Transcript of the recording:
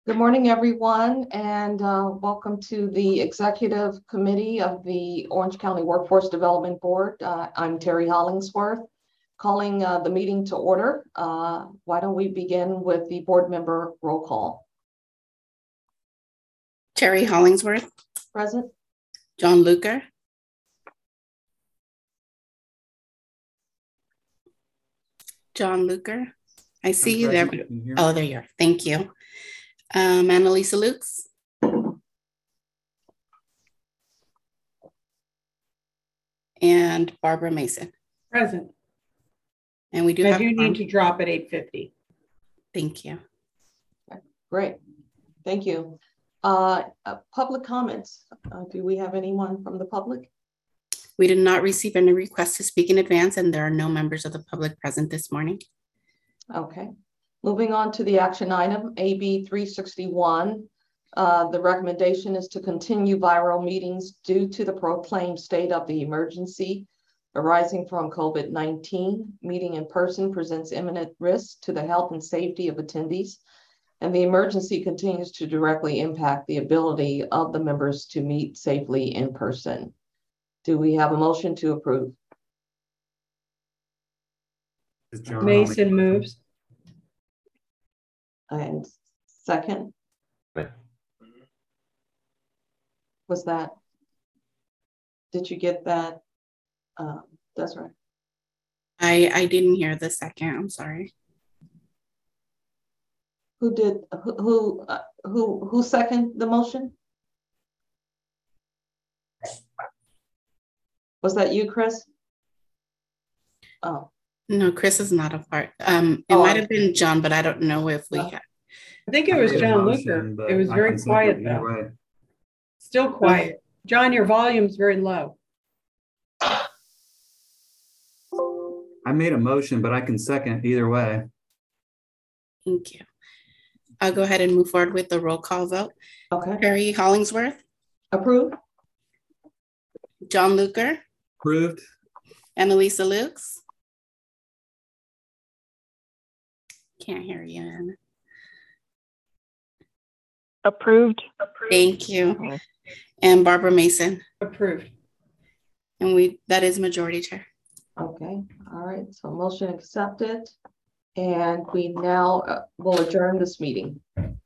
Good morning, everyone, and welcome to the Executive Committee of the Orange County Workforce Development Board. I'm Terry Hollingsworth, calling the meeting to order. Why don't we begin with the board member roll call? Terry Hollingsworth. Present. John Luker. John Luker. I see you there. Oh, there you are. Thank you. Annalisa Lukes. And Barbara Mason. Present. And we do have need to drop at 8:50. Thank you. Okay, great. Thank you. Public comments. Do we have anyone from the public? We did not receive any requests to speak in advance, and there are no members of the public present this morning. Okay. Moving on to the action item, AB 361. The recommendation is to continue viral meetings due to the proclaimed state of the emergency arising from COVID-19. Meeting in person presents imminent risk to the health and safety of attendees, and the emergency continues to directly impact the ability of the members to meet safely in person. Do we have a motion to approve? Mason moves. And second? Was that? Did you get that? That's right. I didn't hear the second. I'm sorry. Who did? Who seconded the motion? Was that you, Chris? Oh. No, Chris is not a part. It might have been John, but I don't know if we had. I think it was John Luker. It was very quiet though. Right. Still quiet. John, your volume's very low. I made a motion, but I can second either way. Thank you. I'll go ahead and move forward with the roll call vote. Okay. Terry Hollingsworth. Approved. John Luker. Approved. Annalisa Lukes. Can't hear you. Approved. Thank you. And Barbara Mason. Approved. And that is majority, Chair. Okay. All right. So motion accepted. And we now will adjourn this meeting.